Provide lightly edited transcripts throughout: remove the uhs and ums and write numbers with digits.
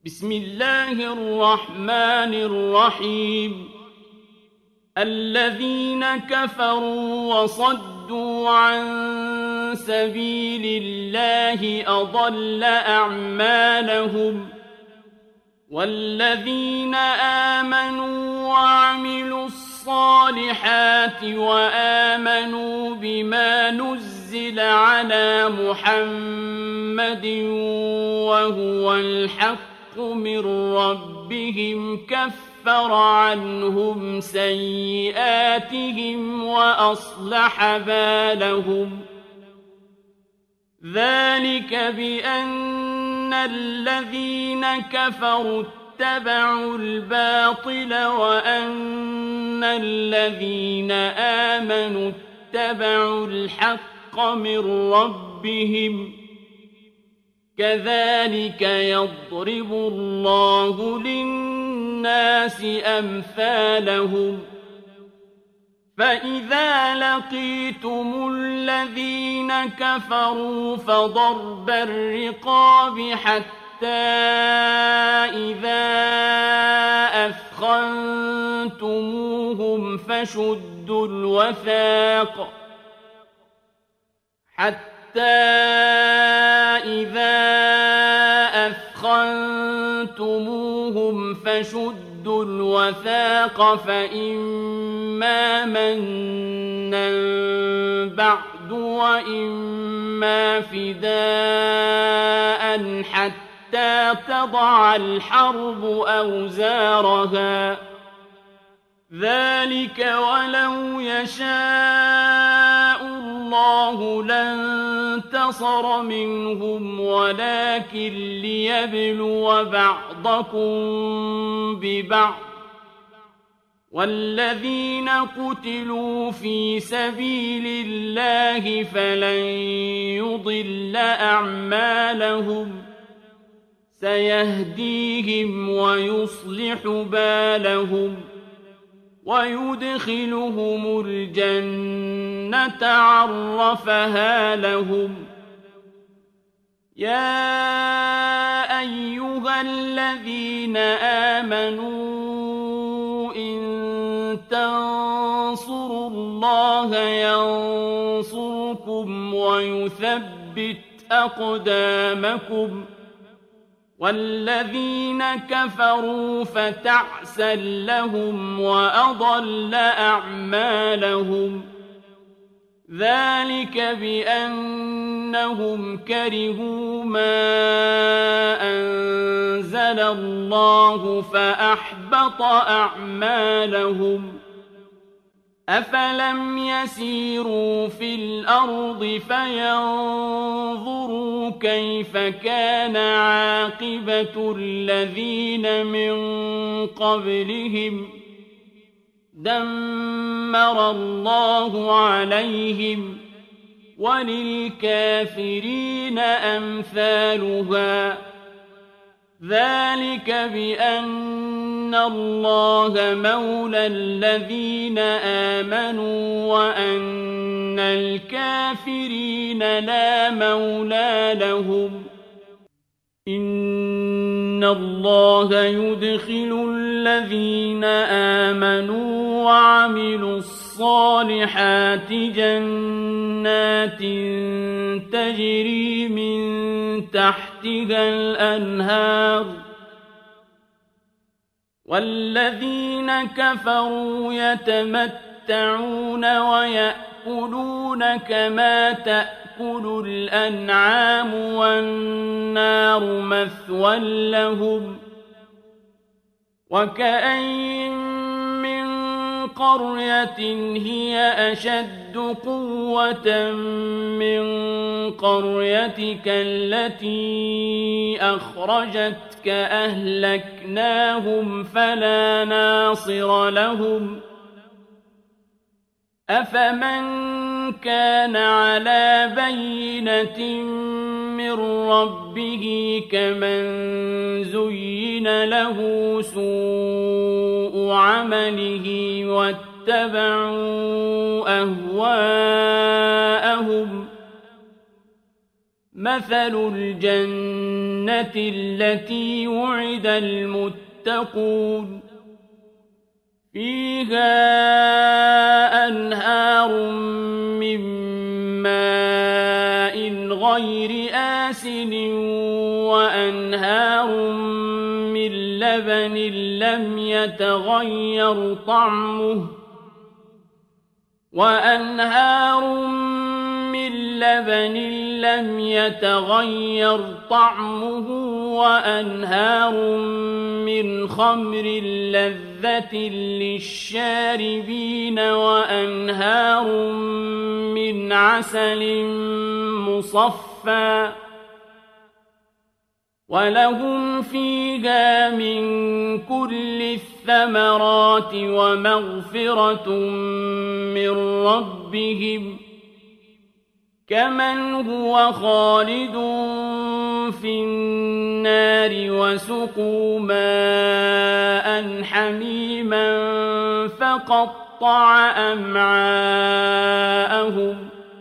بسم الله الرحمن الرحيم الذين كفروا وصدوا عن سبيل الله أضل أعمالهم والذين آمنوا وعملوا الصالحات وآمنوا بما نزل على محمد وهو الحق من ربهم كفر عنهم سيئاتهم وأصلح بالهم ذلك بأن الذين كفروا اتبعوا الباطل وأن الذين آمنوا اتبعوا الحق من ربهم كذلك يضرب الله للناس أمثالهم فإذا لقيتم الذين كفروا فضرب الرقاب حتى إذا أثخنتموهم فشدوا الوثاق فإما منا بعد وإما فداء حتى تضع الحرب أوزارها ذلك ولو يشاء الله لانتصر منهم ولكن ليبلو بعضكم ببعض والذين قتلوا في سبيل الله فلن يضل أعمالهم سيهديهم ويصلح بالهم ويدخلهم الجنة عرفها لهم يا أيها الذين آمنوا إن تنصروا الله ينصركم ويثبت أقدامكم والذين كفروا فتعسا لهم وأضل أعمالهم ذلك بأنهم كرهوا ما أنزل الله فأحبط أعمالهم أفلم يسيروا في الأرض فينظروا كيف كان عاقبة الذين من قبلهم دمر الله عليهم وللكافرين أمثالها ذلك بأن الله مولى الذين آمنوا وأن الكافرين لا مولى لهم إن الله يدخل الذين آمنوا وعملوا الصالحات جنات تجري من تحتها الأنهار والذين كفروا يتمتعون ويأكلون كما تأكل الأنعام والنار مثوى لهم وكأين من قرية هي أشد قوة من قريتك التي أخرجتك أهلكناهم فلا ناصر لهم أفمن كان على بينة من ربه كمن زين له سوء عمله واتبعوا أهواءهم مثل الجنة التي وعد المتقون فيها أنهار من ماء غير آسن وأنهار من لبن لم يتغير طعمه وأنهار من خمر لذة للشاربين وأنهار من عسل مصفى ولهم فيها من كل الثمرات ومغفرة من ربهم كمن هو خالد في النار وسقوا ماء حميما فقطع أمعاءهم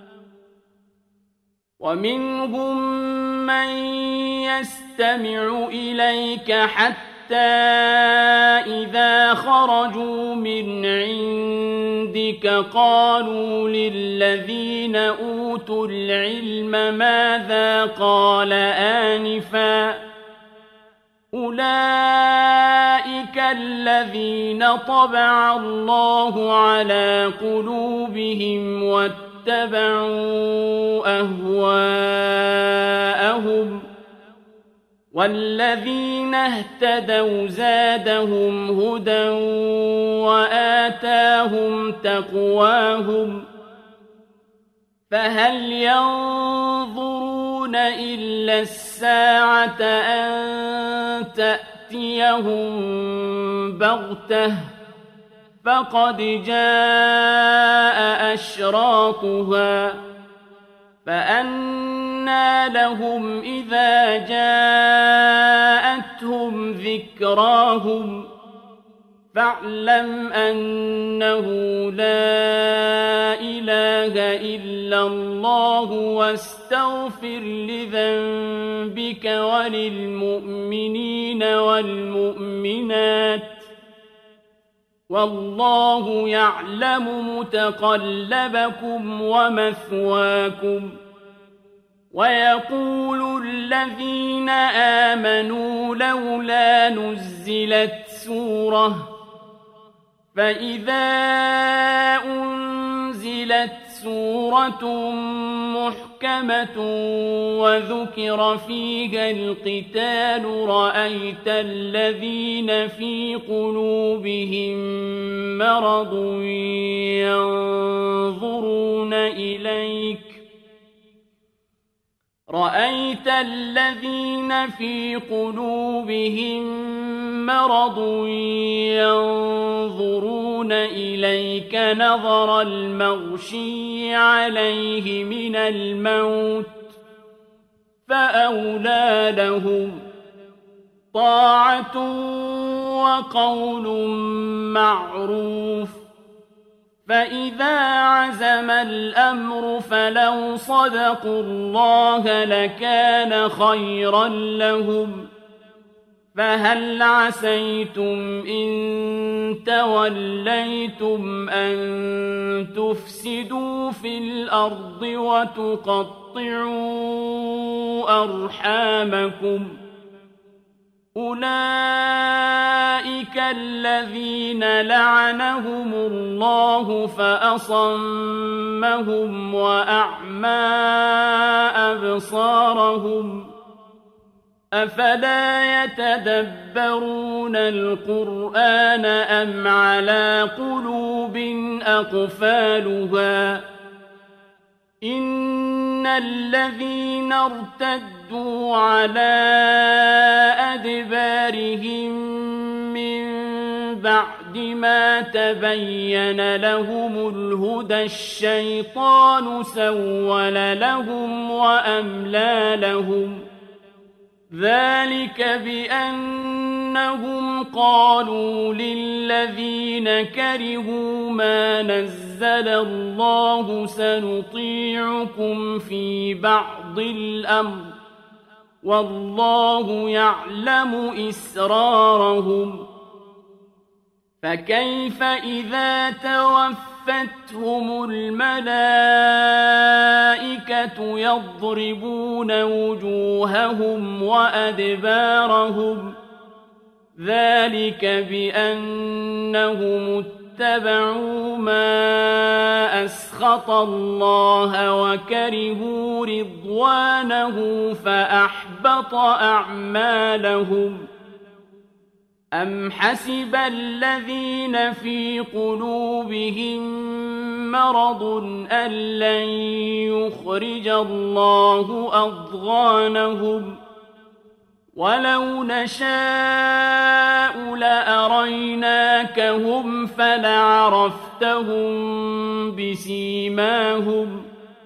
ومنهم من يستمع إليك حتى إذا خرجوا من عندك قالوا للذين أوتوا العلم ماذا قال آنفا أولئك الذين طبع الله على قلوبهم واتبعوا أهواءهم والذين اهتدوا زادهم هدى وآتاهم تقواهم فهل ينظرون إلا الساعة أن تأتيهم بغتة فقد جاء أشراطها فأنى لهم إذا جاءتهم ذكراهم فاعلم أنه لا إله إلا الله واستغفر لذنبك وللمؤمنين والمؤمنات والله يعلم متقلبكم ومثواكم ويقول الذين آمنوا لولا نزلت سورة فإذا أنزلت سورة محكمة وذكر فيها القتال رأيت الذين في قلوبهم مرض ينظرون إليك نظر المغشي عليه من الموت فأولى لهم طاعة وقول معروف فإذا عزم الأمر فلو صدقوا الله لكان خيرا لهم فهل عسيتم إن توليتم أن تفسدوا في الأرض وتقطعوا أرحامكم أولئك الذين لعنهم الله فأصمهم وأعمى أبصارهم أفلا يتدبرون القرآن أم على قلوب أقفالها إن الذين ارتدوا على أدبارهم من بعد ما تبين لهم الهدى الشيطان سول لهم وأملى لهم ذلك بأن أنهم قالوا للذين كرهوا ما نزل الله سنطيعكم في بعض الأمر والله يعلم إسرارهم فكيف إذا توفتهم الملائكة يضربون وجوههم وأدبارهم ذلك بأنهم اتبعوا ما أسخط الله وكرهوا رضوانه فأحبط أعمالهم أم حسب الذين في قلوبهم مرض أن لن يخرج الله أضغانهم ولو نشاء لأريناكهم فلعرفتهم بسيماهم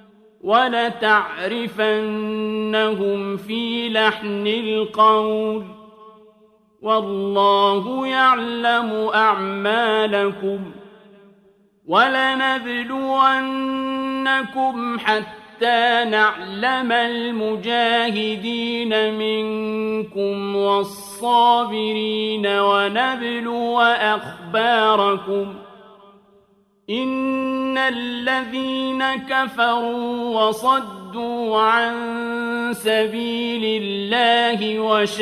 ولتعرفنهم في لحن القول والله يعلم أعمالكم ولنبلونكم حتى نعلم المجاهدين منكم والصابرين ونبلو أخباركم إن الذين كفروا وصدوا عن سبيل الله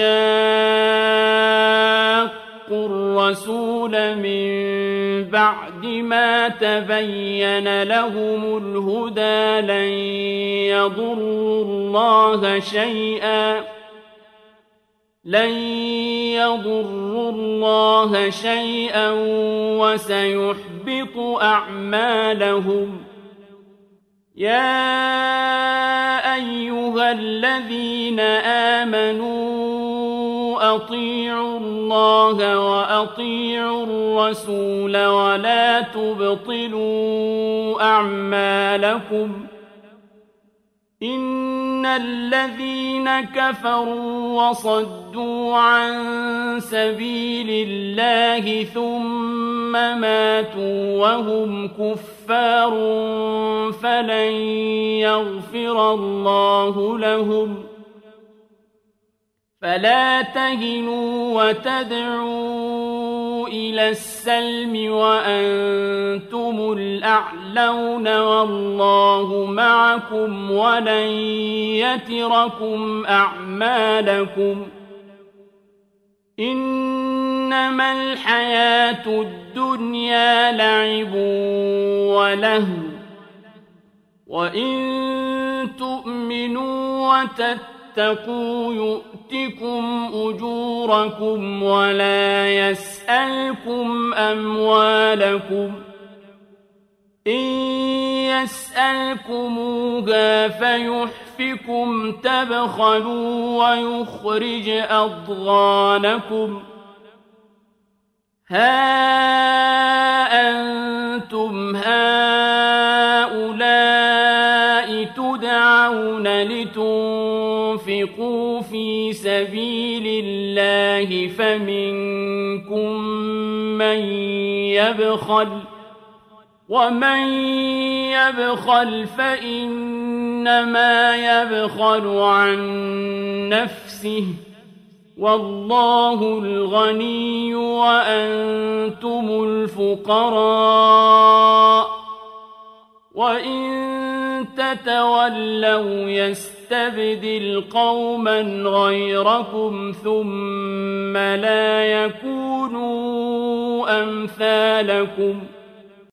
وشاقوا الرسول من بعد ما تبين لهم الهدى لن يضروا الله شيئا وسيحبط أعمالهم يا أيها الذين آمنوا أطيعوا الله وأطيعوا الرسول ولا تبطلوا أعمالكم إن الذين كفروا وصدوا عن سبيل الله ثم ماتوا وهم كفار فلن يغفر الله لهم فلا تهنوا وتدعوا إلى السلم وأنتم الأعلون والله معكم ولن يتركم أعمالكم إنما الحياة الدنيا لعب ولهو وإن تؤمنوا وتتقوا يؤتكم أجوركم ولا يسألكم أموالكم إن يسألكموها فيحفكم تبخلوا ويخرج أضغانكم ها أنتم هؤلاء تدعون لتنفقوا في سبيل الله فمنكم من يبخل ومن يبخل فإنما يبخل عن نفسه والله الغني وأنتم الفقراء وإن تتولوا يستبدل قوما غيركم ثم لا يكونوا أمثالكم